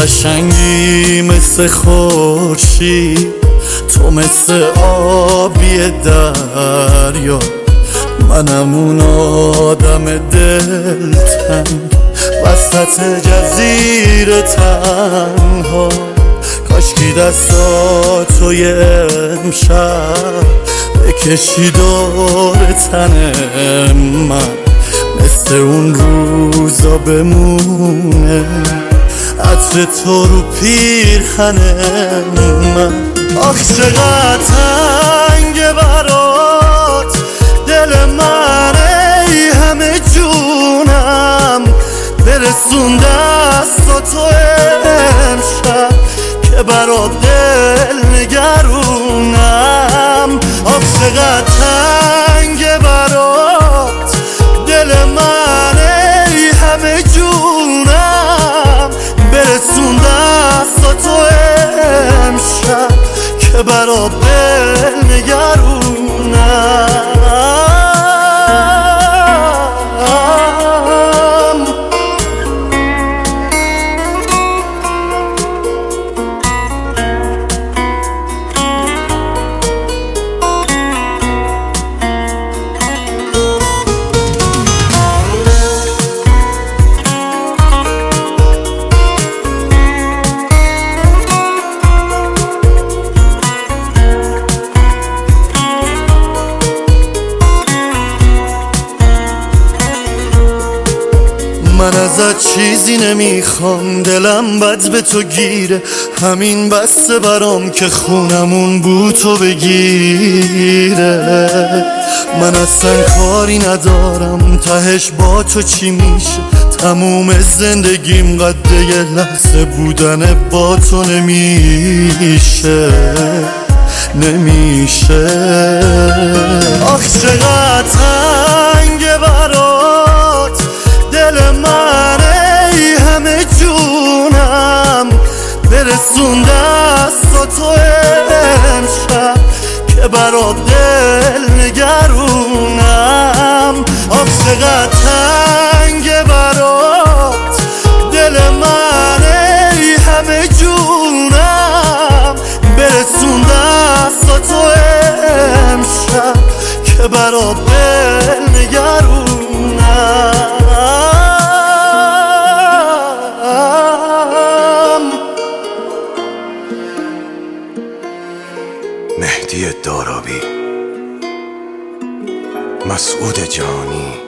قشنگی مثل خورشید، تو مثل آبی دریا، منم اون آدم دلتنگ وسط جزیره تنها. کاشکی دستاتو یه امشب بکشی دور تن من، مثل اون روزا بمونه عطر تو رو پیرهن من. آخ چقدر تنگه برات دل من، ای همه جونم برسون دستاتو امشب که برات دل نگرونم. آخ چقدر تنگه برات دل من، ای همه جونم برسون دستاتو امشب که برات دل نگرونم. من ازت چیزی نمیخوام، دلم بد به تو گیره، همین بسته برام که خونمون بو تو بگیره. من اصلا کاری ندارم تهش با تو چی میشه، تموم زندگیم قد یه لحظه بودن با تو نمیشه. آخ چقدر تنگه برات دل من، ای همه جونم برسون دستاتو امشب که برات دل نگرونم. آخ چقدر تنگه برات دل من، ای همه جونم برسون دستاتو امشب که برات دل نگرونم. مهدی دارابی، مسعود جانی.